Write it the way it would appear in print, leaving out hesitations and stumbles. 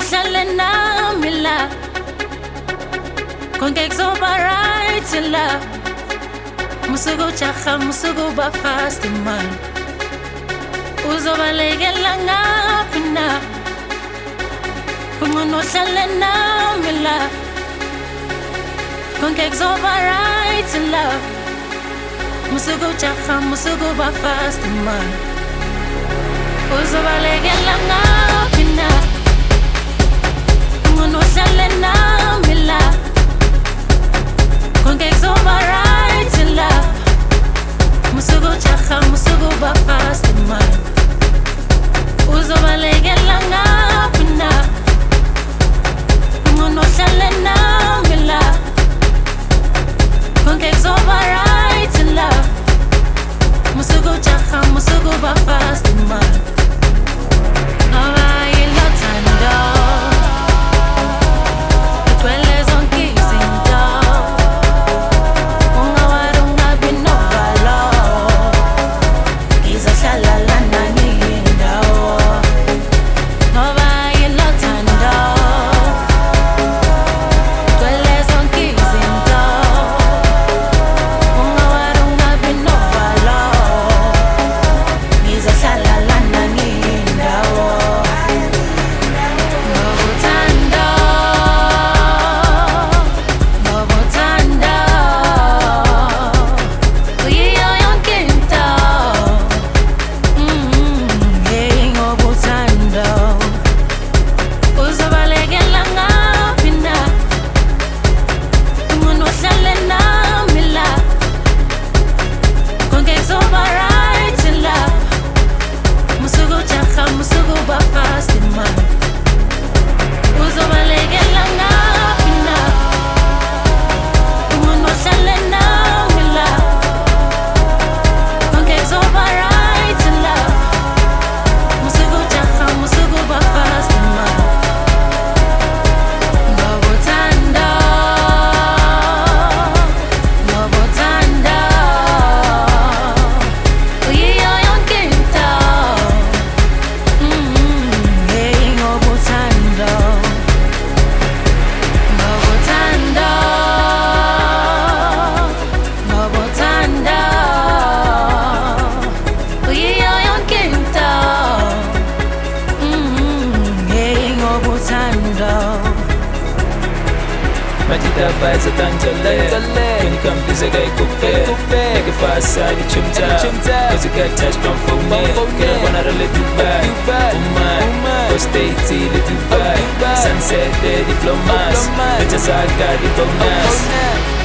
uhlale nami la, konke kuzoba right la. Musuku jaha, musuku ba fast man. Uzobalekela ngaphi na, kungcono uhlale nami la, konke kuzoba right la. Musuku jaha, musuku ba fast man. Uzobalekela ngaphi na, kungcono uhlale nami la, konke kuzoba right la. Musuku jaha, musuku ba fast man. Uzobalekela ngaphi na, kungcono uhlale nami la, konke kuzoba right la. Musuku jaha, musuku ba fast man. Majida Baza Tantale When you come please I got coupe Make a fast side chumta Cause you got touch from for me Girl wanna roll it Dubai Go stay till it Dubai Sunset the diplomas Bitches I got diplomas